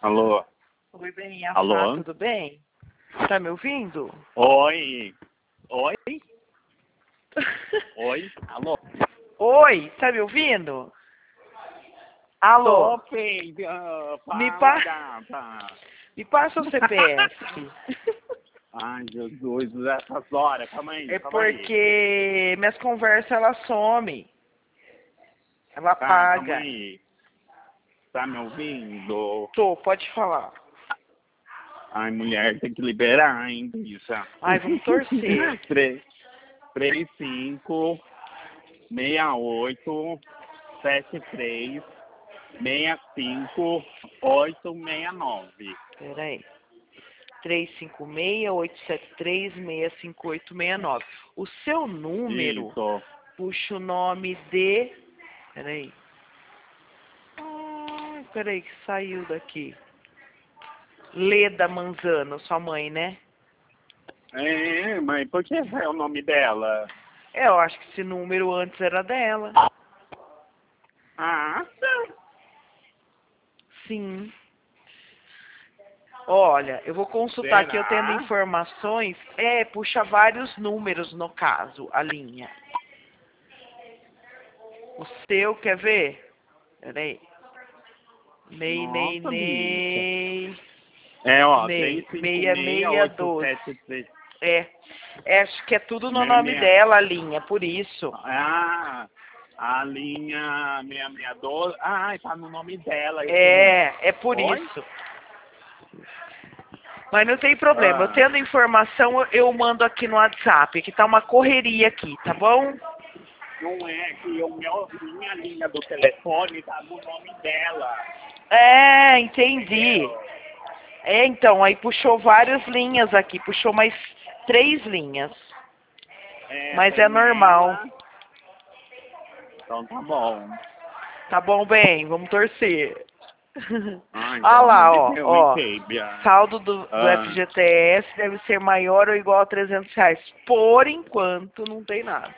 Alô? Oi, bem, Alô? tudo bem? Tá me ouvindo? Oi? Oi? Oi? Alô? Oi, tá me ouvindo? Alô? Tô, filha. Me, Fala, pa... gata. me passa o CPF. Ai, Jesus, essas horas. Calma aí, É calma aí. porque minhas conversas, ela some. Ela Tá, calma apaga. aí. Tá me ouvindo? Tô, pode falar. Ai, mulher, tem que liberar, hein, bicha. Ai, vamos torcer. 35 68 73 65 869. Pera aí. 356-873-65869. O seu número Isso. puxa o nome de... Pera aí. Peraí, que saiu daqui. Leda Manzano, sua mãe, né? É, mas por que é o nome dela? Eu acho que esse número antes era dela. Ah, Sim. Olha, eu vou consultar aqui, eu tendo será? informações. É, puxa vários números no caso, a linha. O seu, quer ver? Peraí. Ney, Ney, Nossa, bicha. Ney. É, ó, Ney. 6612. 356-873. Acho que é tudo no nome dela, a linha, por isso. Ah, a linha 6612. Ah, tá no nome dela esse número. É por Oi? isso. Mas não tem problema, eu Ah, tendo informação, eu mando aqui no WhatsApp, que tá uma correria aqui, tá bom? não é que minha linha do telefone tá no nome dela. É, entendi. Entendeu? É, então, aí puxou várias linhas aqui, puxou mais 3 linhas. É, Mas é tem normal. ela. Então tá bom. Tá bom, bem, vamos torcer. Ai, Olha pelo amor lá, de ó, Deus, hein, ó. Fêbia? Saldo do Ah, FGTS deve ser maior ou igual a R$ 300. Por enquanto, não tem nada.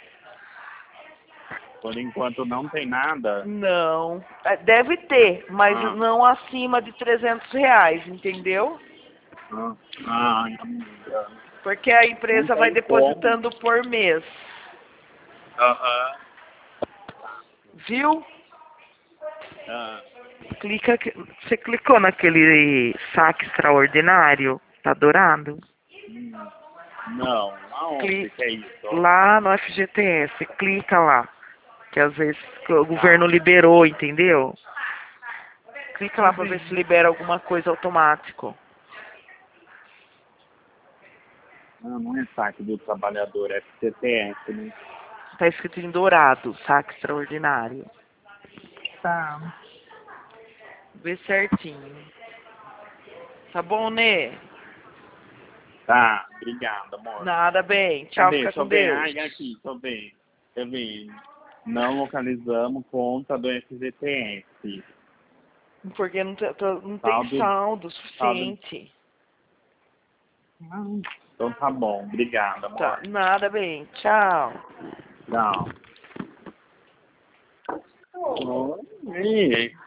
por enquanto não tem nada. Não. Deve ter, mas Ah, não acima de R$ 300, entendeu? ai, amiga. Porque a Não empresa vai tem como. depositando por mês. Aham. Viu? Ah, Você clicou naquele saque extraordinário? Tá dourado? hum, não, aonde que é isso? Lá no FGTS, clica lá. Que às vezes o governo Tá. liberou, entendeu? Clica lá pra ver se Uhum. libera alguma coisa automático. Ah, não é saque do trabalhador, é FGTS, né? Tá escrito em dourado, saque extraordinário. Tá. Vê certinho. Tá bom, Nê? Tá, obrigado, amor. Nada bem. Tchau, Cadê? fica Deixa com eu ver. Deus. Ai, aqui, deixa eu ver. Deixa eu ver. Não localizamos conta do FGTS. Porque não tem Saldo, saldo saldo. suficiente. Então tá bom. Obrigado, Tá, amor. nada bem. Tchau. Tchau. Oi.